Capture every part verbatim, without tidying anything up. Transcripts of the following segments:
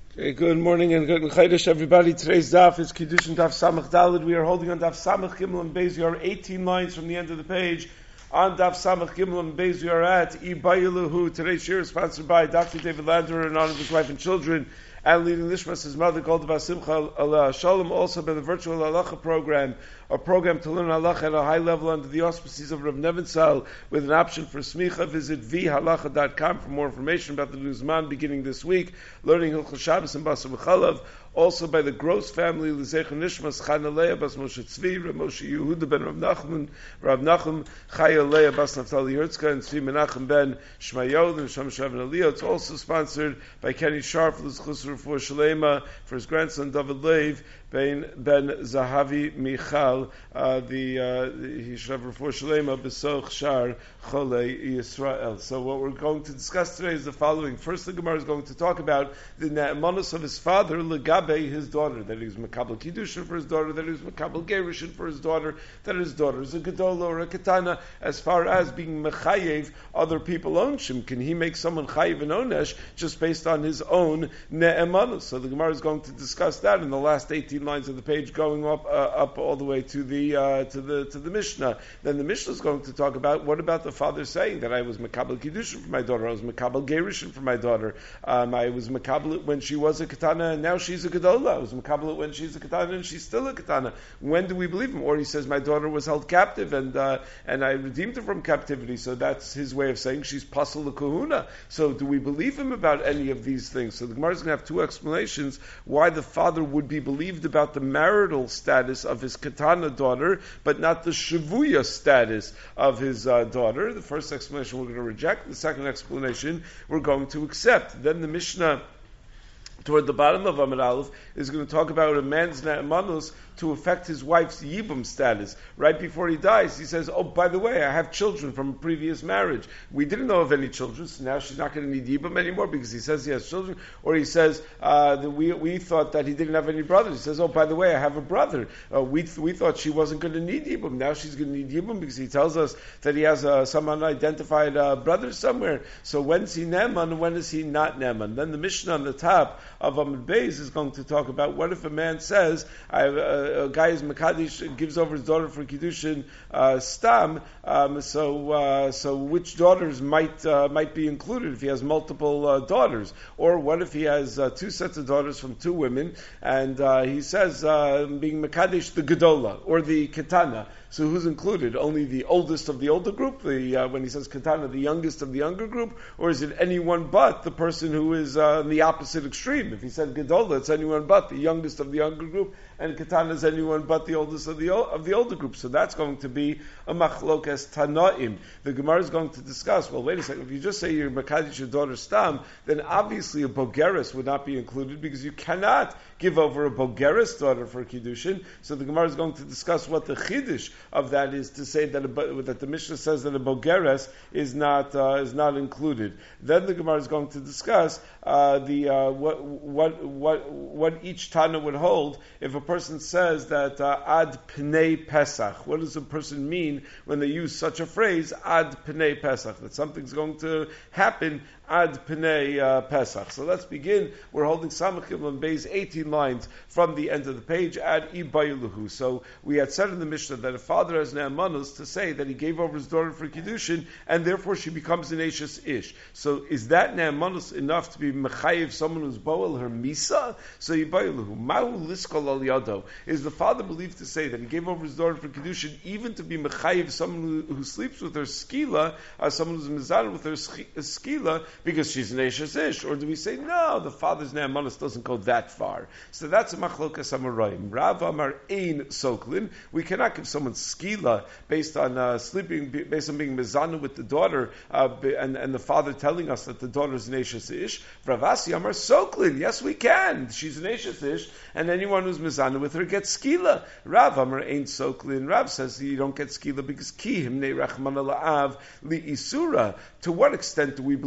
Okay, good morning and good Chaydesh, everybody. Today's daf is Kiddushin Daf Samach Dalid. We are holding on Daf Samach Gimel and Beis. We are eighteen lines from the end of the page. On Daf Samach Gimel and Beis, we are at Ibayilahu. Today's shir is sponsored by Doctor David Lander in honor of his wife and children, and leading Nishmas, his mother, called the Basimcha Allah Shalom, also by the virtual halacha program, a program to learn halacha at a high level under the auspices of Rav Nevinsal, with an option for smicha. Visit v halacha dot com for more information about the Nuzman beginning this week, learning Hilchos Shabbos and Basar B'chalav. Also by the Gross family, L'zecha Nishmas, Chana Leah, Bas Moshe Tzvi, Rav Moshe Yehuda ben Rav Nachman, Rav Nachum, Chaya Leah, Bas Naftali Herzka, and Tzvi Menachem ben Shmayod, and Shem Shav and Aliyah. It's also sponsored by Kenny Sharp, for L'zchus Refuah Shalema, for his grandson David Lev, Ben, ben Zahavi Michal, uh, the, uh, he should have Refuah Shalema, Besoch Shar Cholei Yisrael. So what we're going to discuss today is the following. First, the Gemara is going to talk about the Na'amanos of his father, Legabe, his daughter, that he was Makabel Kiddushin for his daughter, that he was Makabel Gerushin for his daughter, that his daughter is a Gedola or a Katana, as far as being Mechayev, other people own Shim. Can he make someone Chayev and Onesh just based on his own Ne'amanos? So the Gemara is going to discuss that in the last eighteen lines of the page, going up uh, up all the way to the uh, to the to the Mishnah. Then the Mishnah is going to talk about what about the father saying that I was Makabel Kiddushin for my daughter, I was Makabel Gerushin for my daughter, um, I was Makabel when she was a Katana and now she's a Gedola, I was Makabel when she's a Katana and she's still a Katana. When do we believe him? Or he says my daughter was held captive and uh, and I redeemed her from captivity, so that's his way of saying she's Pasal Kahuna. So do we believe him about any of these things? So the Gemara is going to have two explanations why the father would be believed about the marital status of his Katana daughter, but not the Shavuya status of his uh, daughter. The first explanation we're going to reject. The second explanation we're going to accept. Then the Mishnah, toward the bottom of Amud Aleph, is going to talk about a man's na'amanos to affect his wife's yibum status. Right before he dies, he says, oh, by the way, I have children from a previous marriage. We didn't know of any children, so now she's not going to need yibum anymore because he says he has children. Or he says, uh, that we we thought that he didn't have any brothers. He says, oh, by the way, I have a brother. Uh, we th- we thought she wasn't going to need yibum. Now she's going to need yibum because he tells us that he has uh, some unidentified uh, brother somewhere. So when's he neman and when is he not neman? Then the Mishnah on the top of Amud Beis is going to talk about what if a man says, I, uh, a guy is Makadish, gives over his daughter for Kiddushin uh, Stam, um, so uh, so which daughters might uh, might be included if he has multiple uh, daughters? Or what if he has uh, two sets of daughters from two women, and uh, he says, uh, being Makadish, the Gedola, or the Ketana, so who's included? Only the oldest of the older group, the uh, when he says Katana, the youngest of the younger group, or is it anyone but the person who is uh, in the opposite extreme? If he said Gedola, it's anyone but the youngest of the younger group, and Katana is anyone but the oldest of the of the older group. So that's going to be a machlokas tanaim. The Gemara is going to discuss, well, wait a second, if you just say you're Makadish your daughter Stam, then obviously a Bogeres would not be included because you cannot give over a Bogeres daughter for Kiddushin. So the Gemara is going to discuss what the Chiddush of that is to say that a, that the Mishnah says that a Bogeres is not uh, is not included. Then the Gemara is going to discuss uh, the uh, what what what what each Tana would hold if a person says that uh, ad pnei Pesach. What does a person mean when they use such a phrase, ad pnei Pesach? That something's going to happen ad pnei uh, Pesach. So let's begin. We're holding Samachim on Beis, eighteen lines from the end of the page, ad Ibayiluhu. So we had said in the Mishnah that a father has ne'amanos to say that he gave over his daughter for Kiddushin, and therefore she becomes an Ashes Ish. So is that ne'amanos enough to be mechayiv someone who's boel her misa? So Ibayiluhu. Mahu liskol al yado. Is the father believed to say that he gave over his daughter for Kiddushin even to be mechayiv someone who, who sleeps with her skila, uh, someone who's mizan with her skila, because she's an Ashes Ish? Or do we say, no, the father's ne'amanos doesn't go that far? So that's a machlokas amarayim. Rav Amar ein soklin. We cannot give someone skila based on uh, sleeping, based on being mizana with the daughter, uh, and, and the father telling us that the daughter is an Ashes Ish. Rav Asi Amar soklin. Yes, we can. She's an Ashes Ish, and anyone who's mizana with her gets skila. Rav Amar ein soklin. Rav says you don't get skila because ki himnei rachmana la'av li isura. To what extent do we believe the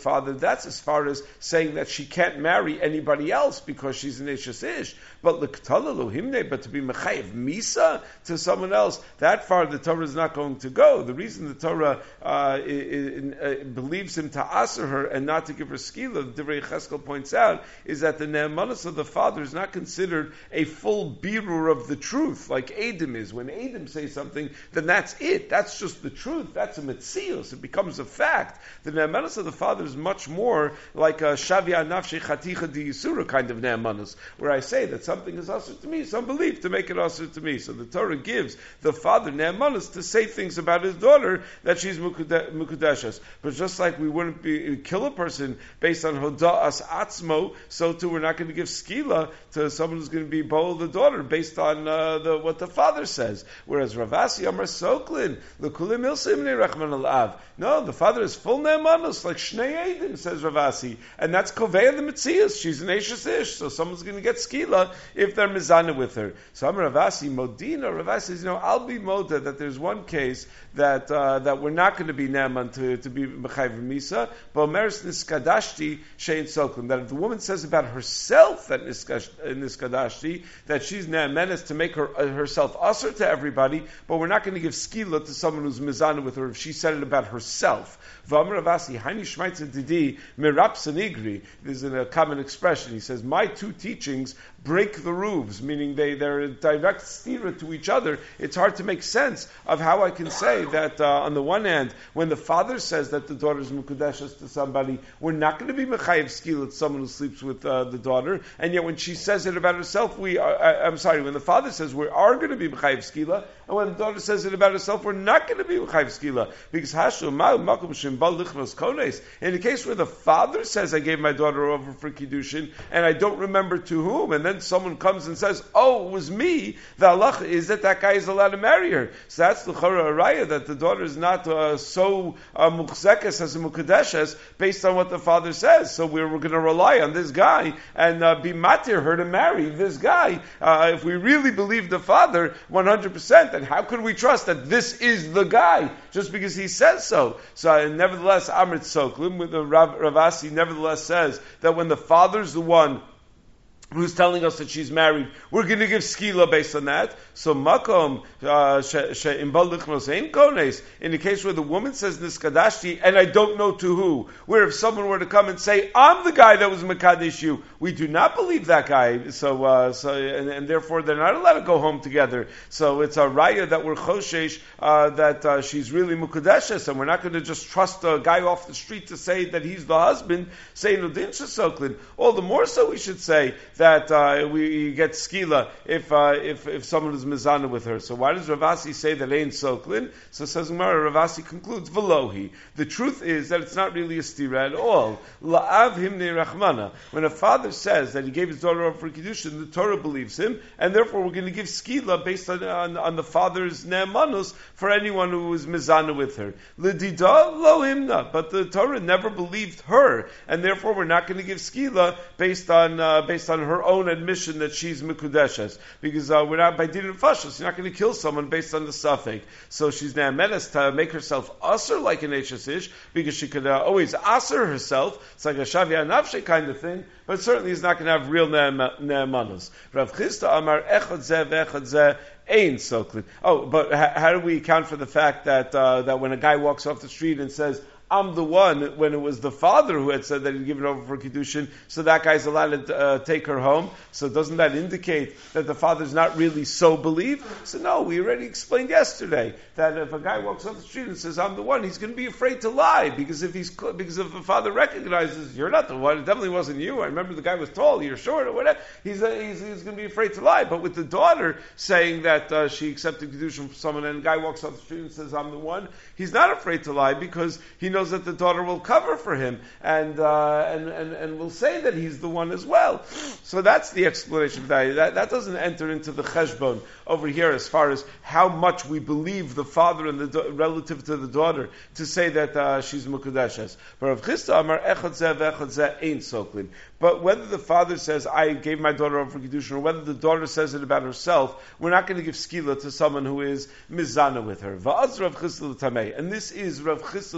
father, that's as far as saying that she can't marry anybody else because she's an Eshes Ish. But l'ktala lohimne, but to be mechayev misa to someone else, that far the Torah is not going to go. The reason the Torah uh, in, in, uh, believes him to aser her and not to give her skila, the Divrei Cheskel points out, is that the ne'emanos of the father is not considered a full birur of the truth, like Edom is. When Edom says something, then that's it. That's just the truth. That's a metzios. It becomes a fact. The ne'emanos of the father is much more like a shavia nafshe chaticha di yisura kind of ne'emanos, where I say that something is asur to me, some belief to make it asur to me. So the Torah gives the father ne'emanos to say things about his daughter that she's mukudeshes. But just like we wouldn't be, kill a person based on hoda'as atzmo, so too we're not going to give skila to someone who's going to be bowl the daughter based on uh, the, what the father says. Whereas Ravasi Amar Soklin, l'kulim ilsim rechman al-av. No, the father is full ne'emanos, like Shnei Eidim, says Ravasi. And that's Kovea the Metzias. She's an Eshes Ish, so someone's going to get skila if they're mizana with her. So Amar Ravasi, Modina, Ravasi says, you know, I'll be moda that there's one case that uh, that we're not going to be ne'eman to, to be Mechayv Misa, but Omeres Niskadashti Shein Soklin, that if the woman says about herself that Niskadashti, that she's ne'emenes to make her uh, herself usher to everybody, but we're not going to give skila to someone who's mizana with her if she said it about herself. V'amar Ravasi, Hani Shmaitza Didi Mirap Sanigri. This is a common expression. He says, my two teachings break the roofs, meaning they, they're a direct stira to each other. It's hard to make sense of how I can say that uh, on the one hand, when the father says that the daughter is mukudeshes to somebody, we're not going to be mechayev skila to someone who sleeps with uh, the daughter, and yet when she says it about herself, we are, I, I'm sorry, when the father says we are going to be mechayev skila, and when the daughter says it about herself, we're not going to be mechayev skila, because hashu ma'u makom shimbal lichnos kones. In the case where the father says, I gave my daughter over for kiddushin, and I don't remember to whom, and then someone comes and says, oh, it was me, the halacha is that that guy is allowed to marry her. So that's the chora araya, that the daughter is not uh, so uh, muchzekes as a mukadeshes based on what the father says. So we're, we're going to rely on this guy and uh, be matir her to marry this guy. Uh, if we really believe the father one hundred percent, then how could we trust that this is the guy just because he says so? So uh, nevertheless, Amrit Soklim, with the Rav, Ravasi, nevertheless says that when the father's the one who's telling us that she's married, we're going to give skila based on that. So makom kones, in the case where the woman says niskadashti, and I don't know to who, where if someone were to come and say, I'm the guy that was mekadesh you, we do not believe that guy, so uh, so and, and therefore they're not allowed to go home together. So it's a raya that we're choshesh uh, that uh, she's really mukadeshes, and we're not going to just trust a guy off the street to say that he's the husband, saying udin shesoklin. All the more so we should say that uh, we get skila if uh, if if someone is mizana with her. So why does Ravasi say that ain't soklin? So says Gemara, Ravasi concludes velohi. The truth is that it's not really a stira at all. La'av himnei rachmana. When a father says that he gave his daughter over for kiddushin, the Torah believes him, and therefore we're going to give skila based on on, on the father's ne'emanus for anyone who is mizana with her. L'dida lo himna. But the Torah never believed her, and therefore we're not going to give skila based on uh, based on her own admission that she's mikudeshes, because uh, we're not by din and fashos. You're not going to kill someone based on the suffix. So she's ne'emenes to make herself aser like an Eshes Ish, because she could uh, always aser herself. It's like a shavia nafshe kind of thing, but certainly is not going to have real ne'emanos. Rav Chisda Amar echad zeh ve'echad zeh ein soklin. Oh, but ha- how do we account for the fact that uh, that when a guy walks off the street and says, I'm the one, when it was the father who had said that he'd given over for kiddushin, so that guy's allowed to uh, take her home. So doesn't that indicate that the father's not really so believed? So no, we already explained yesterday that if a guy walks off the street and says, I'm the one, he's going to be afraid to lie, because if he's because if the father recognizes, you're not the one, it definitely wasn't you, I remember the guy was tall, you're short, or whatever, he's, uh, he's, he's going to be afraid to lie. But with the daughter saying that uh, she accepted kiddushin from someone, and the guy walks off the street and says, I'm the one, he's not afraid to lie, because he knows that the daughter will cover for him and, uh, and and and will say that he's the one as well. So that's the explanation of that. That, that doesn't enter into the cheshbon over here as far as how much we believe the father and the do- relative to the daughter to say that uh, she's mukudeshes. But Rav Chisda Amar echad zeh ve'echad zeh ein soklin. But whether the father says, I gave my daughter over for kiddushin, or whether the daughter says it about herself, we're not going to give skila to someone who is mizana with her. Va'az Rav Chisda l'tamei. And this is Rav Chisda l'shita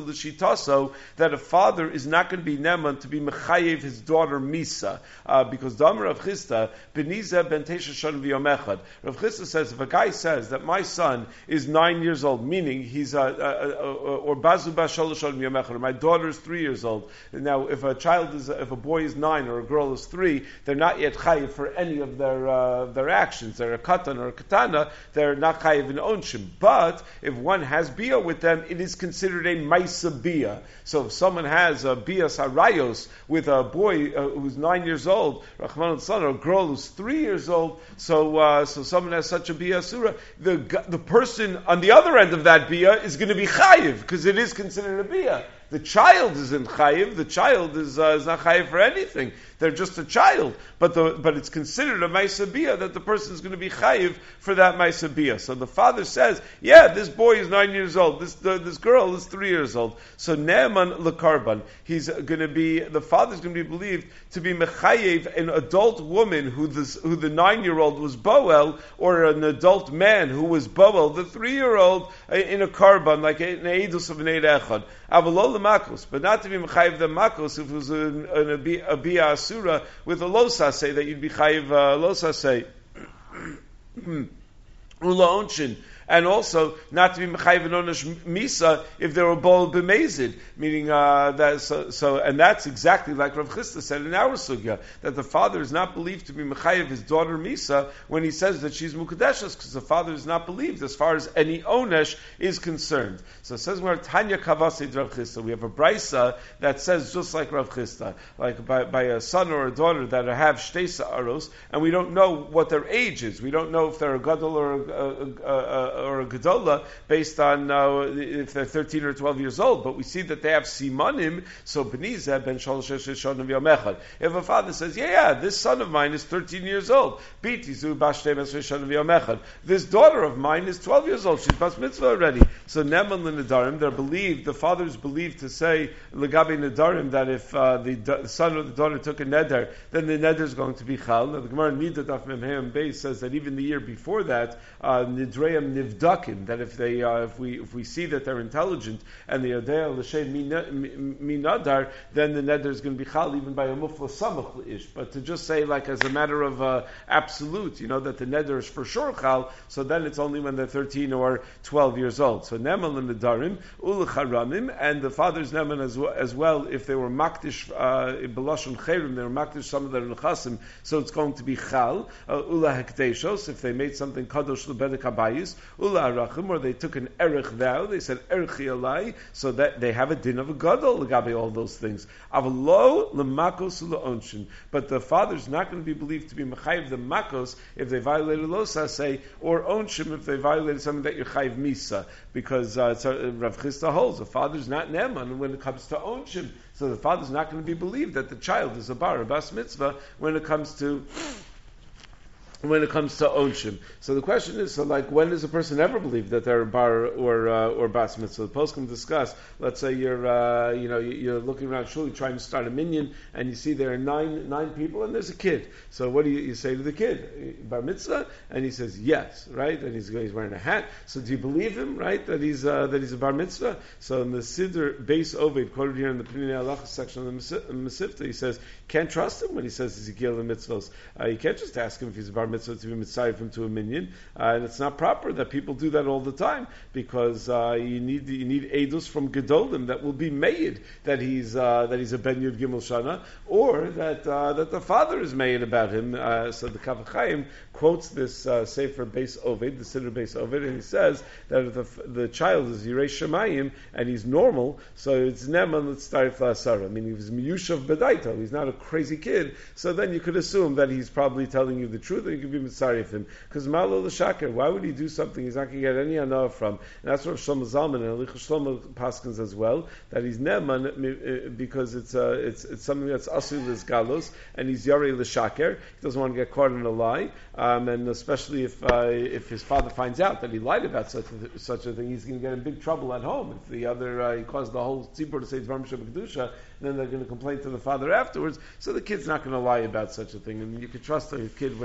also that a father is not going to be neman to be mechayev his daughter Misa, uh, because Damar Rav Chisda Beniza ben Tesha Shon v'Yom Rav Chisda says if a guy says that my son is nine years old, meaning he's a, a, a, a or Bazu Bas Shalosh Shon v'Yom Echad, or my daughter is three years old. Now, if a child is, if a boy is nine or a girl is three, they're not yet chayiv for any of their uh, their actions. They're a katan or a katana. They're not chayiv in onshim. But if one has bia with them, it is considered a maisa bia. So if someone has a bia sarayos with a boy uh, who's nine years old, Rahman al-San, or a girl who's three years old, so uh, so someone has such a bia surah, the the person on the other end of that bia is going to be chayiv because it is considered a bia. The child isn't chayiv. The child is uh, is not chayiv for anything. They're just a child, but the but it's considered a ma'aseh bia that the person is going to be chayiv for that ma'aseh bia. So the father says, "Yeah, this boy is nine years old. This the, this girl is three years old. So ne'eman lekarban, he's going to be the father's going to be believed to be mechayiv an adult woman who this who the nine year old was boel, or an adult man who was boel, the three year old in a karban like an eidus of an eid echad. Avalol the makos, but not to be mechayiv the makos if it was an, an a bia asura with a losa say that you'd be chayiv uh, losa say ula onshin. And also not to be mechayiv and onesh misa if they were bol b'mezid, meaning uh, that so, so. And that's exactly like Rav Chisda said in our sugya, that the father is not believed to be mechayiv his daughter misa when he says that she's mukadeshes, because the father is not believed as far as any onesh is concerned. So it says where Tanya Kavasi Rav Chisda, we have a brisa that says just like Rav Chisda, like by, by a son or a daughter that have shtei sa'aros, and we don't know what their age is. We don't know if they're a gadol or a, a, a, a or a gedola based on uh, if they're thirteen or twelve years old, but we see that they have simanim. So beniza ben shalosh shon of yom echad. If a father says, "Yeah, yeah, this son of mine is thirteen years old," bitizu bashtei shon of yom echad. This daughter of mine is twelve years old. She's bas mitzvah already. So neman l'nedarim, they're believed. The father is believed to say legabe nedarim that if uh, the, the son or the daughter took a neder, then the neder is going to be chal. Now the Gemara Nida Daf Mem Hem Beis says that even the year before that, uh, nidreim nivdakim, that if they uh, if we if we see that they're intelligent and the yodea l'shem minadar, then the neder is going to be chal even by a mufla samach ish. But to just say like as a matter of uh, absolute, you know that the neder is for sure chal, so then it's only when they're thirteen or twelve years old. So neman l'nedarim ulcharamim, and the father's neman as well, as well if they were makdish belashon chayrim, they were makdish some of their nechasim, so it's going to be chal ula hekdeshos if they made something kadosh lebedek habayis ula arachim, or they took an erich vow, they said erichi alai, so that they have a din of a gadol legabe all those things. Avlo lemakos ula onshin, but the father's not going to be believed to be mechayiv the makos if they violated losa say, or onshim if they violated something that you're chayiv misa, because uh, so Rav Chisda holds the father's not neman when it comes to onshim, so the father's not going to be believed that the child is a bar, a bas mitzvah when it comes to when it comes to onshim. So the question is, so like, when does a person ever believe that they're a bar or uh, or bas mitzvah? The post can discuss. Let's say you're uh, you know you're looking around shul, you're trying to start a minyan, and you see there are nine nine people and there's a kid. So what do you, you say to the kid? Bar mitzvah? And he says yes, right? And he's he's wearing a hat. So do you believe him, right? That he's uh, that he's a bar mitzvah? So in the Siddur Beis Oved quoted here in the Pnei Halacha section of the Mesivta, he says can't trust him when he says Ezekiel the mitzvos. Uh, you can't just ask him if he's a bar mitzvah to be mitzvah from to a minyan, uh, and it's not proper that people do that all the time, because uh, you need you need edus from gedolim that will be made that he's uh, that he's a ben yud gimel shana, or that uh, that the father is made about him. Uh, so the Kaf Chaim quotes this uh, sefer Beis Oved, the Siddur Beis Oved, and he says that if the, the child is Yirei Shemayim and he's normal, so it's neman l'tzarif la'asara. I mean, he's miyushav bedaito. He's not a crazy kid. So then you could assume that he's probably telling you the truth, and you could be mitzarif him. Because malo l'shaker, why would he do something he's not going to get any anah from? And that's what Shlomo Zalman and Alicha Shlomo paskins as well, that he's neman because it's uh, it's it's something that's asul l'sgalos, and he's yarei l'shaker. He doesn't want to get caught in a lie. Um, and especially if uh, if his father finds out that he lied about such a, such a thing, he's going to get in big trouble at home. If the other uh, he caused the whole tzibur to say Dvar Mishav Kedusha, then they're going to complain to the father afterwards. So the kid's not going to lie about such a thing, and you can trust a kid when he says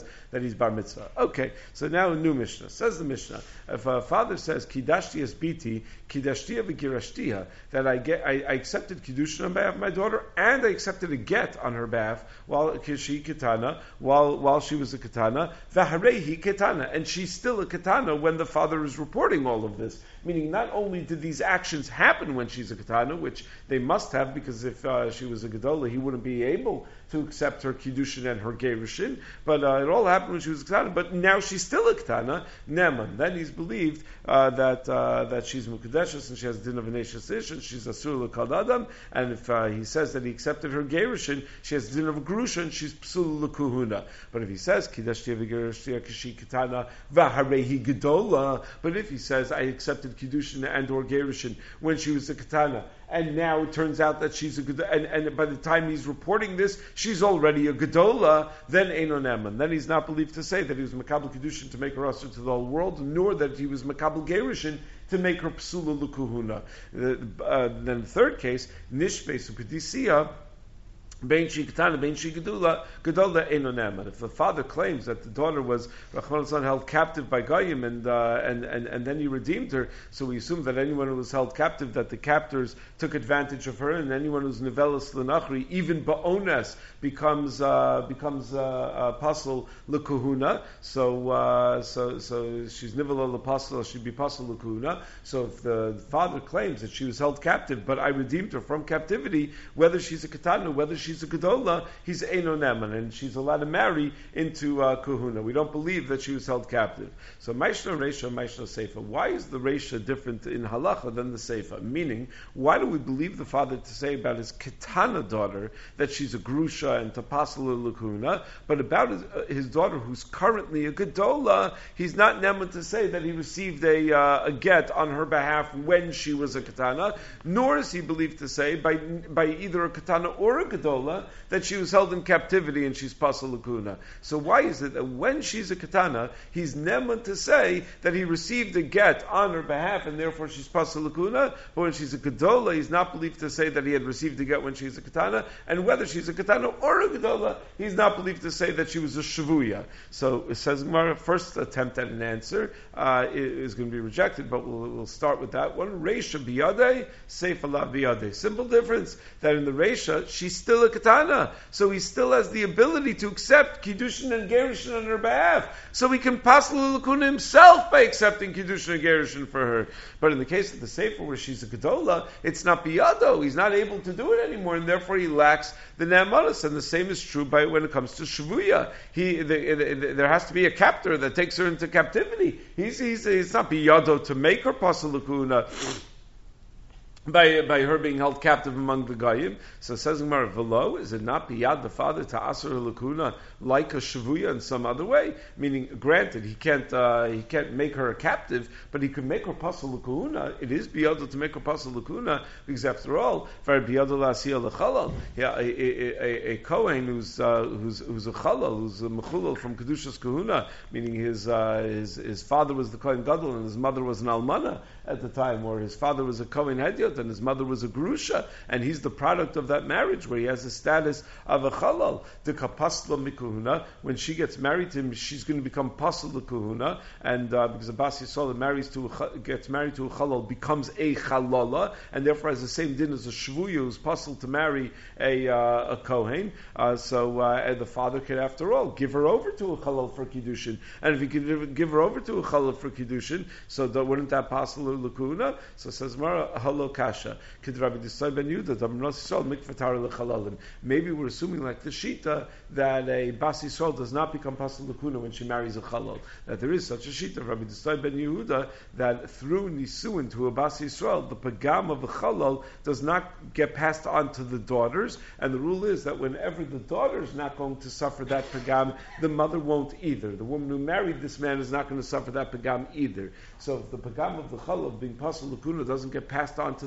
says that he's bar mitzvah. Okay, so now a new Mishnah. Says the Mishnah, if a father says, Kidashti es biti, Kidashtiya v'girashtiya, that I get, I, I accepted Kiddushin on behalf of my daughter, and I accepted a get on her behalf, while she Ketana, while, while she was a Ketana, v'harehi Ketana, and she's still a Ketana when the father is reporting all of this. Meaning, not only did these actions happen when she's a Ketana, which they must have, because if uh, she was a Gedola, he wouldn't be able to accept her Kiddushin and her Gerushin, but uh, it all happened when she was a Ketana, but now she's still a Ketana, Neman. Then he's believed uh, that uh, that she's Mukadeshus, and she has din of an Ish, and she's Asur L'Kal Adam, and if uh, he says that he accepted her Gerushin, she has din of a Grushin, she's Psul L'Kuhuna. But if he says, Kidashtiya v'Gerashtiya Kashi Ketana v'Harehi Gedola, but if he says, I accepted Kiddushin and or Gerushin when she was a Ketana, and now it turns out that she's a Gedola, and, and by the time he's reporting this, she's already a Gedola, then Eino Neman. Then he's not believed to say that he was Makabel Kiddushin to make her usher to the whole world, nor that he was Makabel Gerushin to make her Psula L'Kuhuna. Uh, uh, then the third case, Nishbes U'Kedisiya, Bein she Ketana, Bein she Gedula, Gedola Eino Neman. If the father claims that the daughter was Rachman son held captive by Goyim and, uh, and and and then he redeemed her, so we assume that anyone who was held captive, that the captors took advantage of her, and anyone who's Nevelas L'Nachri, even Ba'ones, becomes uh, becomes uh, Pasal L'Kuhuna. So uh, so so she's Nivela L'Pasal, she'd be Pasal L'Kuhuna. So if the father claims that she was held captive, but I redeemed her from captivity, whether she's a Ketana, whether she's She's a Gedola, he's Eino Neman, and she's allowed to marry into uh, Kuhuna. We don't believe that she was held captive. So Maishna Reisha, Maishna Seifa. Why is the Reisha different in Halacha than the Seifa? Meaning, why do we believe the father to say about his Ketana daughter that she's a Grusha and Tapasala Lakuna, but about his, uh, his daughter who's currently a Gedola, he's not Neman to say that he received a, uh, a get on her behalf when she was a Ketana, nor is he believed to say by, by either a Ketana or a Gedola that she was held in captivity and she's Pasal Lakuna. So why is it that when she's a Ketana, he's Neman to say that he received a get on her behalf and therefore she's Pasal Lakuna, but when she's a Gedola, he's not believed to say that he had received a get when she's a Ketana, and whether she's a Ketana or a Gedola, he's not believed to say that she was a Shavuya. So it says Gemara, first attempt at an answer uh, is going to be rejected, but we'll, we'll start with that one. Reisha biyadei, Seifa la biyadei. Simple difference, that in the Reisha, she's still a Ketana, so he still has the ability to accept Kiddushin and Gerushin on her behalf. So he can Pasal Lakuna himself by accepting Kiddushin and Gerushin for her. But in the case of the Sefer where she's a Gedola, it's not biyado. He's not able to do it anymore, and therefore he lacks the Ne'amanos. And the same is true by when it comes to Shavuya. He, the, the, the, there has to be a captor that takes her into captivity. He's, he's, it's not biyado to make her Pasal Lakuna by by her being held captive among the Goyim. So says Gemara, Velo, is it not biyad the father to Asur Lakuna like a Shavuya in some other way? Meaning, granted, he can't uh, he can't make her a captive, but he could make her Pasal Lakuna. It is biyad to make her Pasal Lakuna, because after all, for biyad la'asiyah l'chalal, yeah, a, a, a, a Kohen who's uh, who's who's a chalal, who's a mechulal from Kedushas Kahuna, meaning his uh, his his father was the Kohen Gadol and his mother was an almana at the time, or his father was a Kohen Hedyot and his mother was a Grusha, and he's the product of that marriage where he has the status of a Chalal. The Kapasla Mikuhuna, when she gets married to him, she's going to become Pasla Kuhuna, and uh, because a Bas Yisrael marries to a, gets married to a Chalal becomes a Chalala, and therefore has the same din as a Shvuya who's Pasla to marry a, uh, a Kohen. Uh, so uh, and the father could, after all, give her over to a Chalal for Kiddushin, and if he could give her over to a Chalal for Kiddushin, so that, wouldn't that Pasla Lakuna? So says Mara Halo Kasha. Maybe we're assuming like the Shita that a Bas Yisrael does not become Pasal Lakuna when she marries a Chalal. That there is such a Shita, Rabbi Desai ben Yehuda, that through Nisuin to a Bas Yisrael, the Pagam of a Chalal does not get passed on to the daughters, and the rule is that whenever the daughter is not going to suffer that Pagam, the mother won't either. The woman who married this man is not going to suffer that Pagam either. So if the Pagam of the Chalal being Pasal Lakuna doesn't get passed on to the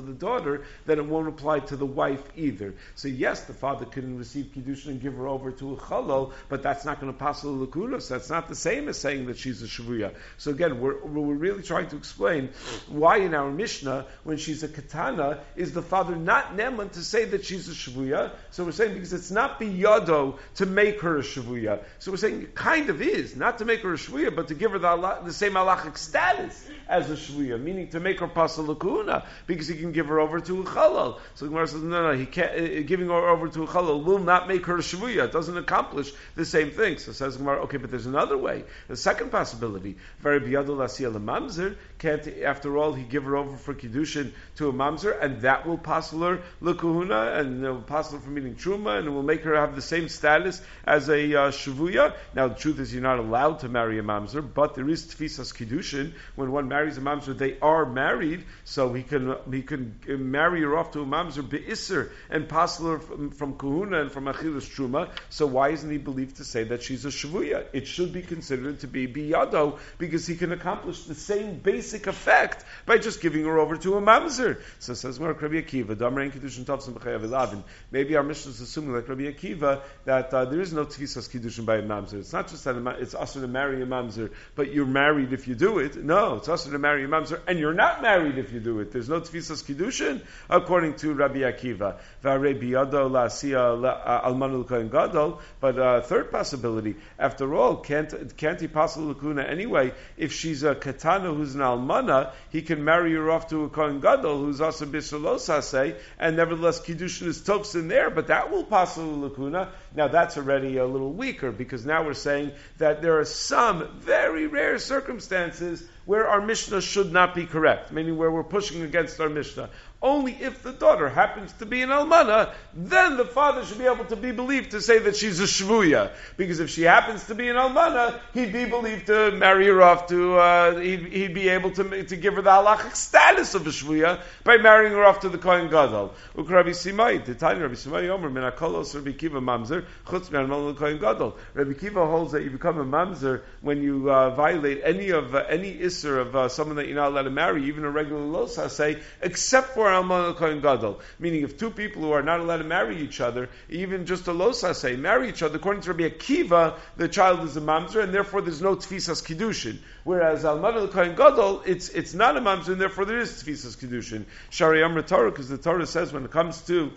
the daughter, then it won't apply to the wife either. So yes, the father can receive Kiddushin and give her over to a Chalal, but that's not going to pass the Lakunos. That's not the same as saying that she's a Shavuya. So again, we're, we're really trying to explain why in our Mishnah, when she's a Katana, is the father not Neman to say that she's a Shavuya. So we're saying because it's not biyado to make her a Shavuya. So we're saying it kind of is, not to make her a Shavuya, but to give her the, Allah, the same halachic status as a Shavuya, meaning to make her Pasal Lakuna, because he can give her over to a Chalal. So the Gemara says, no, no, he can't, uh, giving her over to a Chalal will not make her a Shavuya. It doesn't accomplish the same thing. So says Gemara, okay, but there's another way. The second possibility, very biyadol asiyah lemamzer, can't, after all, he give her over for Kiddushin to a mamzer, and that will pasal her Lakuna, and it will pasal her from eating Truma, and it will make her have the same status as a uh, Shavuya. Now, the truth is, you're not allowed to marry a mamzer, but there is tfisas Kiddushin. When one marries a mamzer, they are married, so he can he can marry her off to a mamzer be'isser and pasal her from, from Kahuna and from Achilles Truma. So why isn't he believed to say that she's a Shavuya? It should be considered to be biyado, because he can accomplish the same basic effect by just giving her over to a mamzer. So it says, Rabbi Akiva, Damrein Kiddushin Tovsim B'chayav Elavin. Maybe our Mishnah is assuming, like Rabbi Akiva, that uh, there is no tfisas Kiddushin by a mamzer. It's not just that it's also to marry a mamzer, but you're married if you do it. No, it's also to marry a mamzer, and you're not married if you do it. There's no tfisas Kiddushin, according to Rabbi Akiva. V'arei biyado la'asiyah almanul kohen gadol. But uh, third possibility, after all, can't can't he pasal lakuna anyway? If she's a katana who's an almana, he can marry her off to a kohen gadol who's also bishalos hasei, and nevertheless kiddushin is tofs in there, but that will pasal lakuna. Now that's already a little weaker, because now we're saying that there are some very rare circumstances where our Mishnah should not be correct, meaning where we're pushing against our Mishnah. Only if the daughter happens to be an almana, then the father should be able to be believed to say that she's a shvuya. Because if she happens to be an almana, he'd be believed to marry her off to, uh, he'd, he'd be able to, to give her the halachic status of a shvuya by marrying her off to the Kohen Gadol. Uk Rabbi Simai, the tiny Rabbi Simai Omer, min hakolos Rabbi Kiva mamzer, chutz min al Kohen Gadol. Rabbi Kiva holds that you become a mamzer when you uh, violate any of, uh, any isser of uh, someone that you're not allowed to marry, even a regular los hasei, except for Alman Kohen Gadol. Meaning, if two people who are not allowed to marry each other, even just a los hasei, marry each other, according to Rabbi Akiva, the child is a mamzer, and therefore there's no tfisas kiddushin. Whereas Alman Kohen Gadol, it's it's not a mamzer, and therefore there is tfisas kiddushin. Shari Amr Torah, because the Torah says when it comes to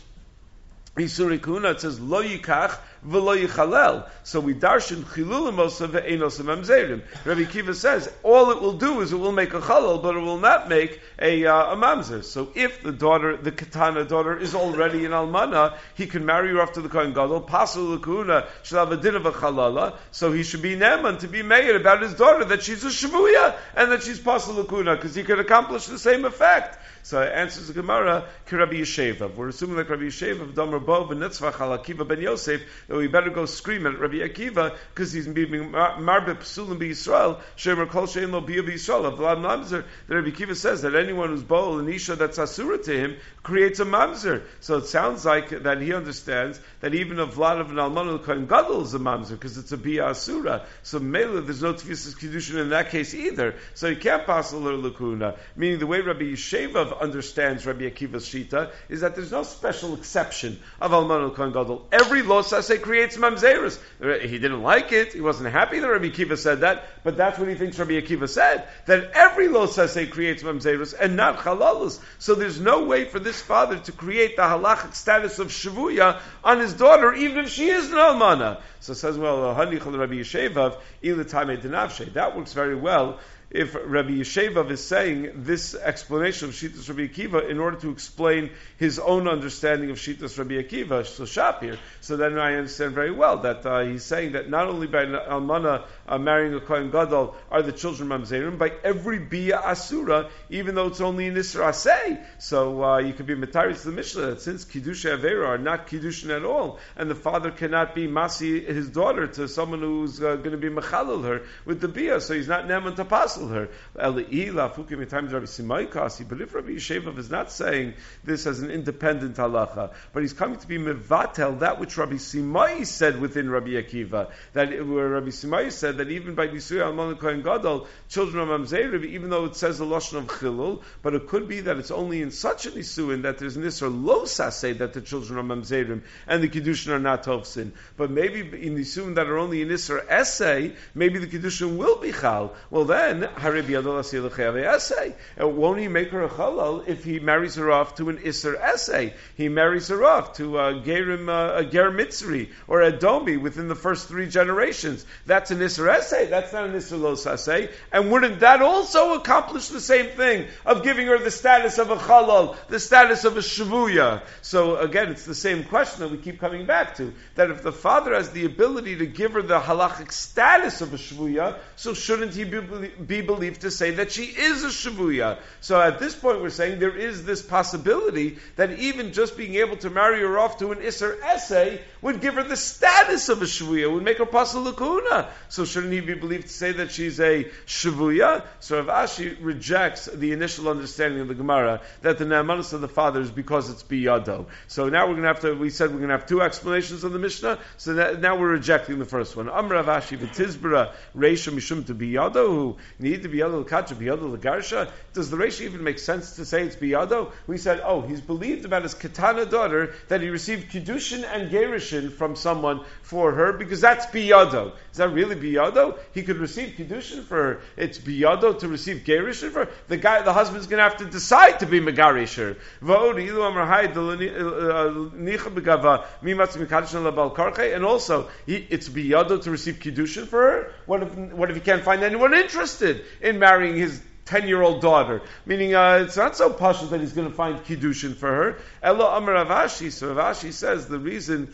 Isuri Kuna, it says lo yikach v'lo yichalel. So we darshan chilulim osa ve'enos mamzerim. Rabbi Kiva says all it will do is it will make a chalal, but it will not make a uh, a mamzer. So if the daughter, the katana daughter, is already an almana, he can marry her off to the Kohen Gadol. Pasul l'kuna shall have a din of a chalala. So he should be neman to be made about his daughter that she's a shvuya and that she's pasul l'kuna, because he could accomplish the same effect. So it answers the Gemara, Rabbi Yeshevav. We're assuming like Rabbi Yeshevav, Damar Bo v'nitzvach al Akiva ben Yosef, that we better go scream at Rabbi Akiva because he's being marbe psulim b'Yisrael, shemer kol shein lo b'yav Yisrael. Of Vlad Mamzer, that Rabbi Akiva says that anyone who's bowl and isha that's asura to him creates a mamzer. So it sounds like that he understands that even a Vlad of an alman kohen gadol is a mamzer because it's a bia asura. So mele there's no tefisas kiddushin in that case either. So you can't pass a little lakuna. Meaning the way Rabbi Yeshevav understands Rabbi Akiva's shita is that there's no special exception of alman kohen gadol. Every lo saseh creates mamzerus. He didn't like it. He wasn't happy that Rabbi Akiva said that, but that's what he thinks Rabbi Akiva said, that every lo saseh creates mamzerus and not chalalus. So there's no way for this father to create the halachic status of shavuya on his daughter, even if she is an almana. So it says, well, Rabbi Yeshevav, ilatame denavshe. That works very well if Rabbi Yeshevav is saying this explanation of Shittas Rabbi Akiva in order to explain his own understanding of Shittas Rabbi Akiva, so Shapir. So then I understand very well that uh, he's saying that not only by Almana uh, marrying a Kohen Gadol are the children Mamzerim, by every Bia Asura, even though it's only in Isra Asay. So uh, you could be Mataris to the Mishnah that since Kiddusha Avera are not Kiddushin at all, and the father cannot be Masi, his daughter, to someone who's uh, going to be Mechalel her with the Bia, so he's not Neman to Pasel mevatel her. But if Rabbi Yesheva is not saying this as an independent halacha, but he's coming to be mevatel that which Rabbi Simai said within Rabbi Akiva, that where Rabbi Simai said that even by Nisui Almon Kohen Gadol, children of Mamzerim, even though it says the lashon of chilul, but it could be that it's only in such a nisuin that there's an isser lo saseh that the children of Mamzerim and the kiddushin are not tofsin. But maybe in nisuin that are only in isser essay, maybe the kiddushin will be chal. Well then, harib yadol asiyah l'chayave essay. Won't he make her a chalal if he marries her off to an isser essay? He marries her off to a gerim, uh, a ger mitzri or a domi within the first three generations. That's an isser essay. That's not an isser lo saseh. And wouldn't that also accomplish the same thing of giving her the status of a chalal, the status of a shavuya? So again, it's the same question that we keep coming back to, that if the father has the ability to give her the halachic status of a shavuya, so shouldn't he be, be believed to say that she is a shavuya? So at this point we're saying there is this possibility that even just being able to marry her off to an isser essay would give her the status of a shavuya, would make her pasal lakuna. So shouldn't he be believed to say that she's a shavuya? So Rav Ashi rejects the initial understanding of the Gemara that the ne'amanos of the father is because it's biyado. So now we're going to have to, we said we're going to have two explanations of the Mishnah, so that, now we're rejecting the first one. Amr Rav Ashi v'tizbara reisha mishum to biyado, who need to biyado l'kacha biyado l'garsha. Does the reisha even make sense to say it's biyado? We said, oh, he's believed about his katana daughter that he received kiddushin and gerushin from someone for her because that's biyado. Is that really biyado? He could receive kiddushin for her. It's biyado to receive gerushin for her. The guy, the husband's going to have to decide to be megarisher. And also, he, it's biyado to receive kiddushin for her. What if, what if he can't find anyone interested in marrying his ten-year-old daughter? Meaning, uh, it's not so pashut that he's going to find kiddushin for her. Elo Amar Rav Ashi. So Rav Ashi says the reason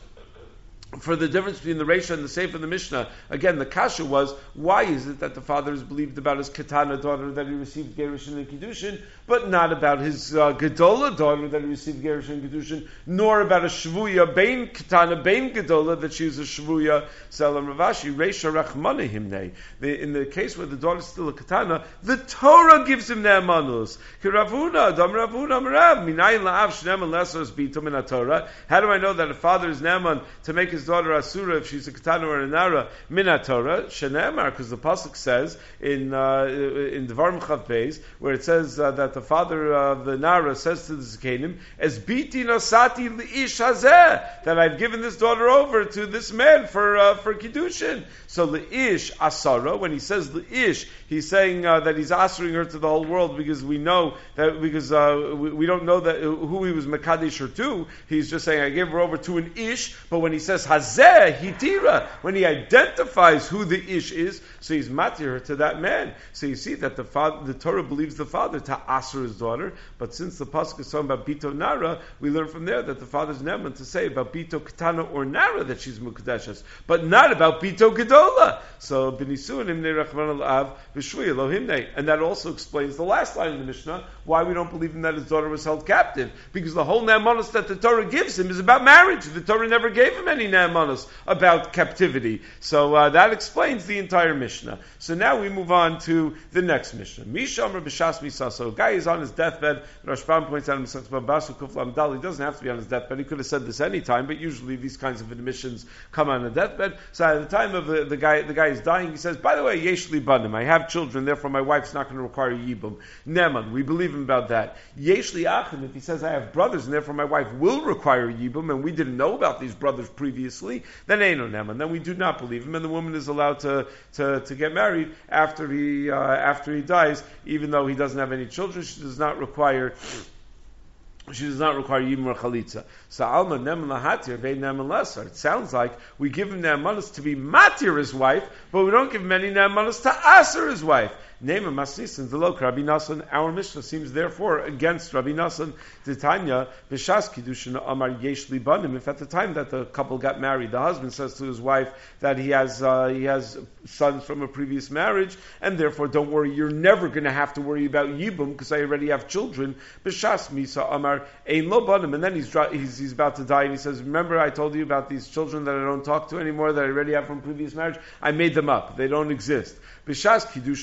for the difference between the Reisha and the Seif and the Mishnah, again, the kasha was, why is it that the father is believed about his katana daughter that he received gerushin and kiddushin, but not about his uh, gedola daughter that he received gerushin and kiddushin, nor about a shvuya bein katana bein gedola that she was a shvuya? Salam Rav Ashi Reisha rachmana himnei. In the case where the daughter is still a katana, the Torah gives him ne'amanus. Kiravuna dam Ravuna merav minayin la'av shneman lesos bitum min Torah. How do I know that a father is ne'aman to make his daughter asura if she's a katana or a nara min Torah? Shenemar, because the pasuk says in uh, in Devarim Chav Beis where it says uh, that the father of the nara says to the zakenim, "Es biti nosati liish hazeh," that I've given this daughter over to this man for uh, for kiddushin. So liish asara, when he says liish, he's saying uh, that he's asering her to the whole world because we know that because uh, we, we don't know that uh, who he was mekadesh her to. He's just saying I gave her over to an ish, but when he says hazeh hitira, when he identifies who the ish is, so he's matir her to that man. So you see that the father, the Torah believes the father to aser his daughter, but since the pasuk is talking about bito nara, we learn from there that the father's neman to say about bito katana or nara that she's mukadeshes, but not about bito gedola. So b'nisuin imnei rachman al-av v'shvuya lo himnei, and that also explains the last line in the Mishnah why we don't believe in that his daughter was held captive, because the whole ne'amanos that the Torah gives him is about marriage. The Torah never gave him any ne'amanos about captivity. So uh, that explains the entire Mishnah. So now we move on to the next Mishnah. Misha Amar b'shas misa. So a guy is on his deathbed. Rashbam points out in Misach Babasu Kufla Amdal, he doesn't have to be on his deathbed. He could have said this any time, but usually these kinds of admissions come on a deathbed. So at the time of the, the guy, the guy is dying, he says, by the way, yesh li banim, I have children, therefore my wife's not going to require yibum. Neman, we believe him about that. Yesh li achim, if he says I have brothers, and therefore my wife will require yibum, and we didn't know about these brothers previously, then Eino Neman, then we do not believe him, and the woman is allowed to, to, to get married after he uh, after he dies, even though he doesn't have any children. She does not require She does not require yibum or chalitza. So alma neman lahatir vein neman lesar. It sounds like we give him ne'amanos to be matir his wife, but we don't give him any ne'amanos to aser his wife. Name of Masnisin, the local Rabbi Nassan. Our Mishnah seems therefore against Rabbi Nassan. Titania b'shas kiddushin amar yesh li banim. If at the time that the couple got married, the husband says to his wife that he has uh, he has sons from a previous marriage, and therefore don't worry, you're never going to have to worry about yibum because I already have children. B'shas misa amar ein lo banim. And then he's, he's he's about to die, and he says, "Remember, I told you about these children that I don't talk to anymore, that I already have from previous marriage. I made them up; they don't exist." B'shas kiddushin amar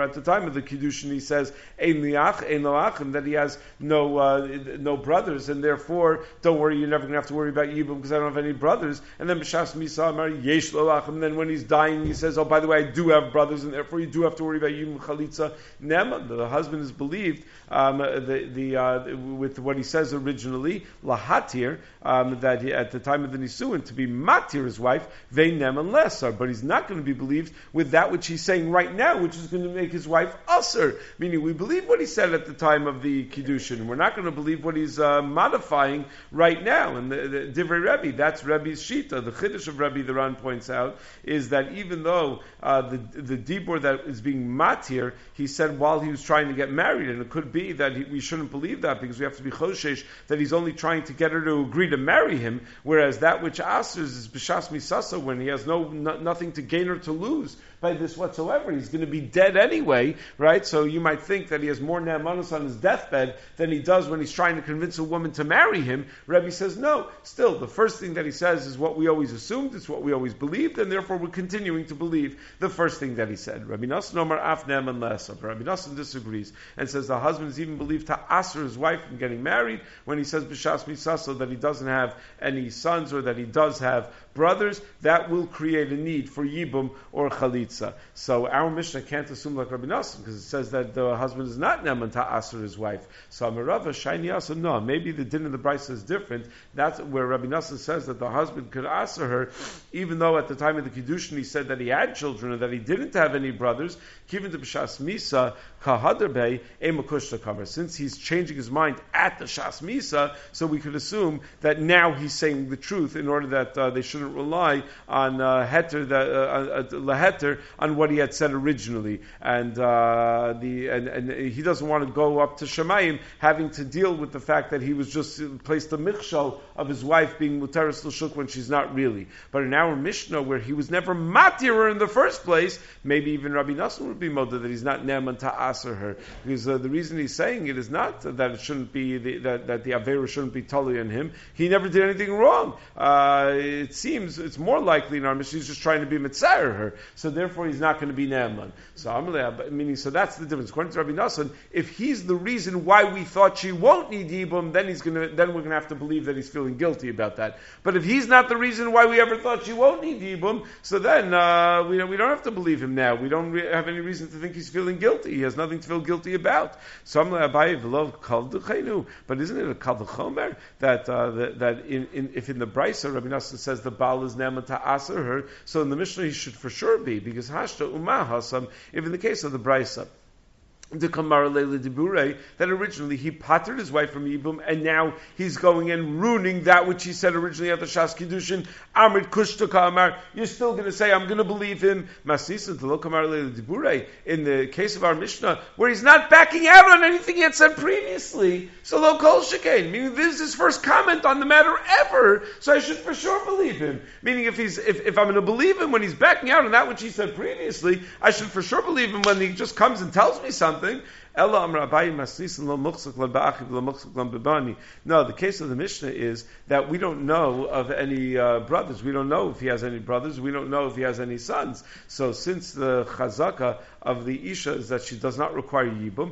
at the time of the Kiddushin, he says, Ein liach, ein loachim, that he has no uh, no brothers, and therefore, don't worry, you're never going to have to worry about Yibum because I don't have any brothers. And then B'shas Misa Amar Yesh loachim, and then when he's dying, he says, oh, by the way, I do have brothers, and therefore you do have to worry about Yibum Chalitza. Neman, the husband is believed um, the the uh, with what he says originally, lahatir, um, that he, at the time of the Nisuin, to be matir his wife, vein neman lesser, but he's not going to be believed with that which he's saying right now, which is going to make his wife usher. Meaning, we believe what he said at the time of the Kiddushin. We're not going to believe what he's uh, modifying right now. And the, the Divrei Rebbe, that's Rebbe's Shita. The Chiddush of Rebbe, the Ran points out, is that even though uh, the the dibur that is being matir, he said while he was trying to get married, and it could be that he, we shouldn't believe that because we have to be choshesh that he's only trying to get her to agree to marry him, whereas that which asers is b'shas misasa, when he has no, no nothing to gain or to lose by this whatsoever. He's going to be dead anyway, right? So you might think that he has more ne'emanus on his deathbed than he does when he's trying to convince a woman to marry him. Rebbe says no. Still, the first thing that he says is what we always assumed, it's what we always believed, and therefore we're continuing to believe the first thing that he said. Rabbi Nassan Omar af ne'eman le'esav. Rabbi Nassan disagrees and says the husband is even believed to aser his wife from getting married when he says b'shas misasa that he doesn't have any sons or that he does have brothers. That will create a need for yibum or chalitza. So our Mishnah can't assume like Rabbi Nassan because it says that the husband is not neman to aser his wife. So Amarava shayni asa, no, maybe the din of the brisa is different. That's where Rabbi Nassan says that the husband could aser her, even though at the time of the Kiddushin he said that he had children or that he didn't have any brothers. Given to b'shas misa kahadar bei emakushta cover. Since he's changing his mind at the shas misa, so we could assume that now he's saying the truth in order that uh, they shouldn't rely on uh, heter, the uh, uh, laheter, on what he had said originally, and uh, the and, and he doesn't want to go up to Shemayim having to deal with the fact that he was just placed the michshol of his wife being muteres l'shuk when she's not really. But in our Mishnah, where he was never matir in the first place, maybe even Rabbi Nassan would be moda that he's not neman to aser her, because uh, the reason he's saying it is not that it shouldn't be the, that, that the avera shouldn't be totally on him. He never did anything wrong. Uh, it seems it's more likely in our Mishnah he's just trying to be mitzayer her, so therefore he's not going to be neman. So Amalei, meaning so that's the difference. According to Rabbi Nassan, if he's the reason why we thought she won't need yibum, then he's going to then we're going to have to believe that he's feeling guilty about that. But if he's not the reason why we ever thought she won't need yibum, so then uh, we we don't have to believe him now. We don't re- have any reason to think he's feeling guilty. He has nothing to feel guilty about. So Amalei Abaye v'lo kal d'chenu. But isn't it a kal d'chomer that uh, that, that in, in, if in the brisa Rabbi Nassan says the baal is neman to aser her, so in the Mishnah he should for sure be, because hashta umah hasam. If in the case of the brisa, the Kamar Leila Dibure, that originally he pattered his wife from Yibum, and now he's going and ruining that which he said originally at the Shas Kiddushin. Amrit Kushta Kamar, you're still going to say, I'm going to believe him. Masisa, the Lo Kamar Leila Dibure, in the case of our Mishnah, where he's not backing out on anything he had said previously. So Lo Kol Shekain, meaning this is his first comment on the matter ever, so I should for sure believe him. Meaning if he's if, if I'm going to believe him when he's backing out on that which he said previously, I should for sure believe him when he just comes and tells me something. No, the case of the Mishnah is that we don't know of any uh, brothers. We don't know if he has any brothers. We don't know if he has any sons. So since the chazaka of the Isha is that she does not require Yibum,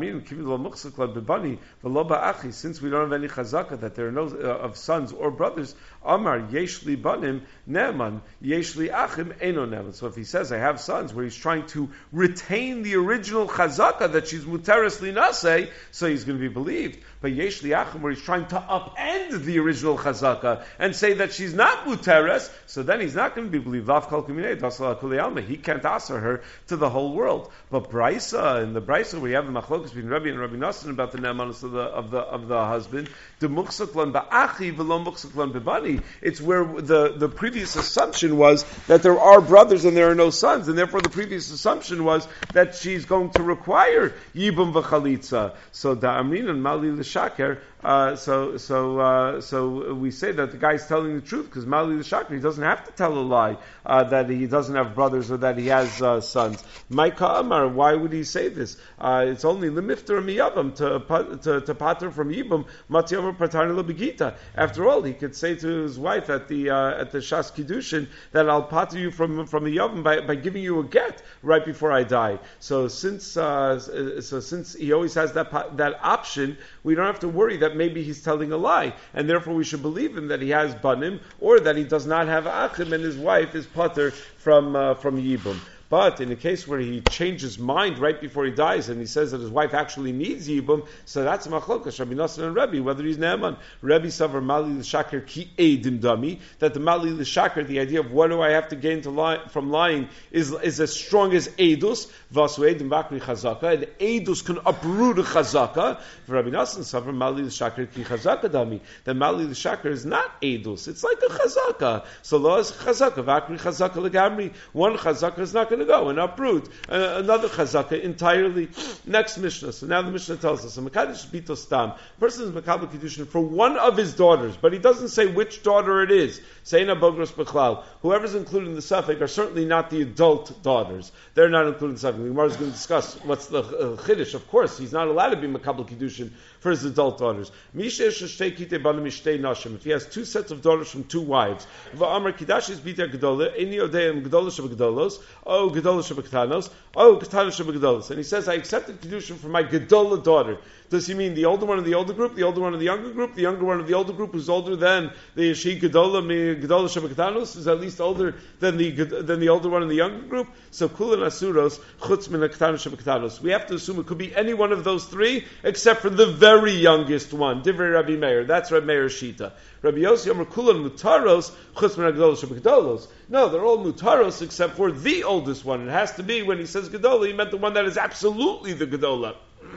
since we don't have any chazaka that there are no uh, of sons or brothers, Amar Yeshli Banim Neman Yeshli Achim Eno Neman. So if he says I have sons, where he's trying to retain the original chazaka that she's muteres linaseh, so he's going to be believed. But Yesh Liachim, where he's trying to upend the original chazaka and say that she's not muteres, so then he's not going to be believed. He can't answer her to the whole world. But Brisa, in the Brisa, where you have the machlokas between Rabbi and Rabbi Nassan about the ne'emanus of the of the of the husband, the muksaklan ba'achi v'lo muksaklan b'bani. It's where the the previous assumption was that there are brothers and there are no sons, and therefore the previous assumption was that she's going to require yibum v'chalitza. So da'amrin and mali l'shaker Uh, so so uh, so we say that the guy's telling the truth because Mali the Shakar, he doesn't have to tell a lie uh, that he doesn't have brothers or that he has uh, sons. Maika Amar, why would he say this? Uh, it's only limifter miyavam to to to pater from yibum matiyamar patarnila begita. After all, he could say to his wife at the uh, at the Shas Kiddushin that I'll pater you from from a yavam by, by giving you a get right before I die. So since uh, so since he always has that that option, we don't have to worry that maybe he's telling a lie, and therefore we should believe him that he has banim, or that he does not have achim, and his wife is pater from uh, from yibum. But in a case where he changes mind right before he dies, and he says that his wife actually needs yibum, so that's machlokas Rabbi Nosson and Rebbe, whether he's ne'eman. Rebbe savar mali l'shaker ki eidim dami, that the mali l'shaker, the idea of what do I have to gain to lie, from lying, is is as strong as edus. Vasu eidim bakri chazaka, and edus can uproot a chazaka. For Rabbi Nosson savar mali l'shaker ki chazaka dami, that mali l'shaker is not edus; it's like a chazaka. So lo is chazaka vakri chazaka legamri. One chazaka is not going to go and uproot uh, another chazaka entirely. Next Mishnah. So now the Mishnah tells us a mekadosh bito stam. Person is mekabel kiddushin for one of his daughters, but he doesn't say which daughter it is. Seina bogros bechlal. Whoever's included in the suffix are certainly not the adult daughters. They're not included in the suffix. The Gemara is going to discuss what's the uh, chiddush. Of course, he's not allowed to be mekabel kiddushin for his adult daughters. If he has two sets of daughters from two wives, va'amar kiddashis bita gedola eni odeim gedola shebegedolos. Oh, Gedolah Shebektanos. Oh, Ketanos Shebegedolos. And he says, I accepted Kiddushin for my Gedolah daughter. Does he mean the older one of the older group, the older one of the younger group, the younger one of the older group who's older than the she Gedolah Gedolah Shebektanos is at least older than the than the older one in the younger group? So Kulan Asuros Chutz Min Ketanos Shebektanos. We have to assume it could be any one of those three, except for the very youngest one, Divrei Rabbi Meir. That's Rabbi Meir's Shita. Rabbi Yossi Amar Kulan Mutaros Chutz Min Gedolah Shebektanos. No, they're all Mutaros except for the oldest one. It has to be, when he says Gedolah, he meant the one that is absolutely the Gedolah.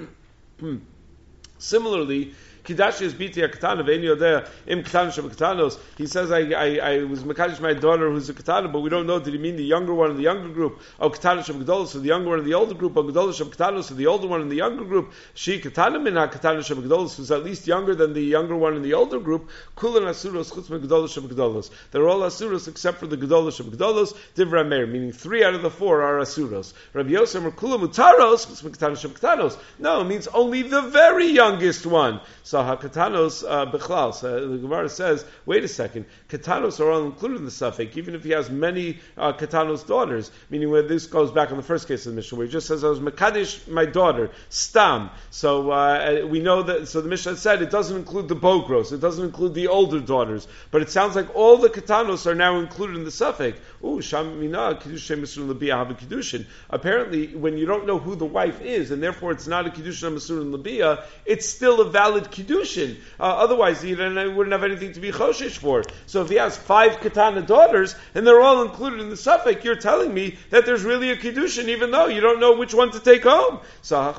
Similarly, Kidashi is biti akatana ve'eni yodea im katana shebekatanos. He says, I, I, I was mekadosh my daughter who's a katana, but we don't know. Did he mean the younger one in the younger group? Oh, katana shebekatanos, so the younger one in the older group. Oh, gedolah shebekatanos, so the older one in the younger group. She katana min katana shebekatanos, who's at least younger than the younger one in the older group. Kulan asuros chutz min gedolah shebekatanos. They're all asuros except for the gedolah shebekatanos. Divrei Meir, meaning three out of the four are asuros. Rabbi Yosef Kulan mutaros chutz min katana shebekatanos. No, it means only the very youngest one. So hakatanos uh, bechlal. So the Gemara says, wait a second, katanos are all included in the suffix, even if he has many uh, katanos daughters. Meaning, where this goes back on the first case of the Mishnah, where he just says, I was mekadesh my daughter stam. So uh, we know that. So the Mishnah said it doesn't include the bogros, it doesn't include the older daughters, but it sounds like all the katanos are now included in the suffix. Ooh, shamina kiddushin misur lebiyah have kiddushin. Apparently, when you don't know who the wife is, and therefore it's not a kiddushin misur lebiyah, it's still a valid kiddushin. Uh, otherwise, he wouldn't have anything to be choshesh for. So if he has five katana daughters and they're all included in the suffix, you're telling me that there's really a kiddushin, even though you don't know which one to take home. So no,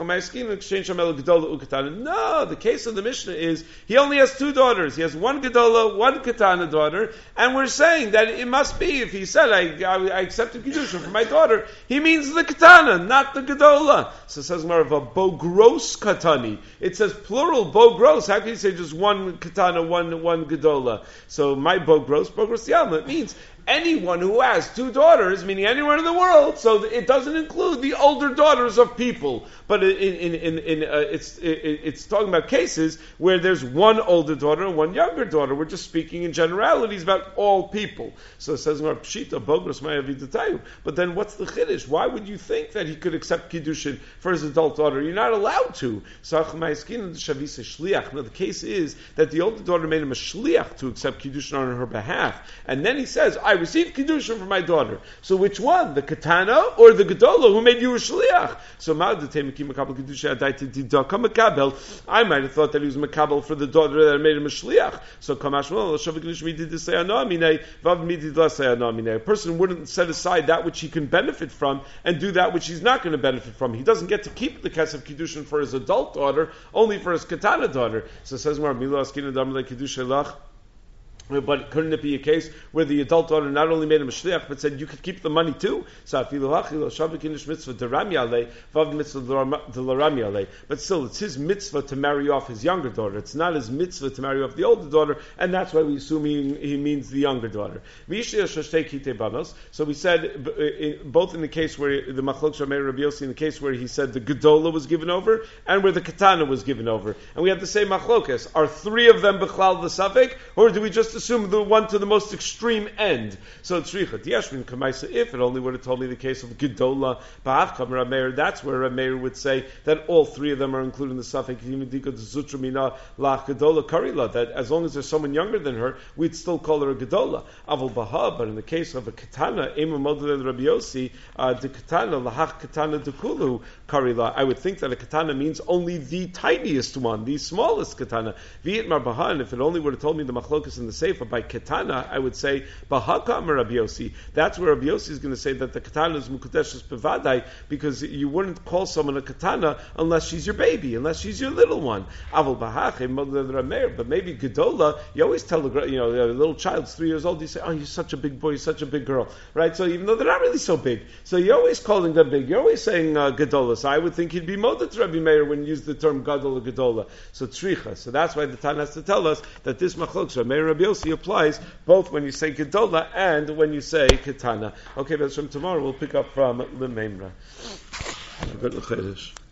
the case of the Mishnah is he only has two daughters. He has one gedola, one katana daughter, and we're saying that it must be, if he said I, I, I accepted kiddushin for my daughter, he means the katana, not the gedola. So it says more of a bogros katani. It says plural bogros. How can you say just one katana, one one gedola? So my bogros, bogros yalma. It means anyone who has two daughters, meaning anyone in the world. So it doesn't include the older daughters of people, but in in in, in uh, it's it, it's talking about cases where there's one older daughter and one younger daughter. We're just speaking in generalities about all people. So it says more pshita bogros ma'avidatayu. But then what's the chiddush? Why would you think that he could accept kiddushin for his adult daughter? You're not allowed to. So now the case is that the older daughter made him a shliach to accept kiddushin on her behalf, and then he says, I received kiddushin from my daughter. So which one, the katana or the gedola who made you a shliach? So I might have thought that he was makabel for the daughter that made him a shliach. So a person wouldn't set aside that which he can benefit from and do that which he's not going to benefit from. He doesn't get to keep the kesef kiddushin for his adult daughter, only for his katana daughter. So it says more, But couldn't it be a case where the adult daughter not only made him a shliach, but said you could keep the money too? But still, it's his mitzvah to marry off his younger daughter. It's not his mitzvah to marry off the older daughter, and that's why we assume he, he means the younger daughter. So we said, both in the case where the Machlok Shammai Rabbi Yossi, in the case where he said the Gedola was given over, and where the Katana was given over. And we have the same Machlokas. Are three of them Bechlal the Safek, or do we just assume the one to the most extreme end? So Tzricha Yeshvin Kamaisa, if it only would have told me the case of Gedola Ba'achkam Rameir, that's where Rameir would say that all three of them are included in the Safek Yimidika Zutramina Lach Gedola Karila, that as long as there's someone younger than her, we'd still call her a Gedola. Aval Baha, but in the case of a Katana, Ema Model Rabbi Yossi, the Katana, Lahach Katana Dukulu Karila, I would think that a Katana means only the tiniest one, the smallest Katana. V'it Mar Baha, and if it only would have told me the Machlokas in the Sefer by Katana, I would say Bahaka Rabbi Yossi. That's where Rabbi Yossi is going to say that the Katana is Mukudeshes Bevadai, because you wouldn't call someone a Katana unless she's your baby, unless she's your little one. Aval Bahach, but maybe Gedola, you always tell the you know a little child's three years old, you say, oh, you're such a big boy, you're such a big girl, right? So even though they're not really so big, so you're always calling them big, you're always saying uh, Gedola. So I would think he'd be Moda to Rabbi Meir when you use the term Gadol or Gedola. So Tzricha. So that's why the Tan has to tell us that this Machlok Rabbi Meir Rabbi Yossi applies both when you say Gedola and when you say Ketana. Okay, but from tomorrow we'll pick up from Lememra. Good Chodesh.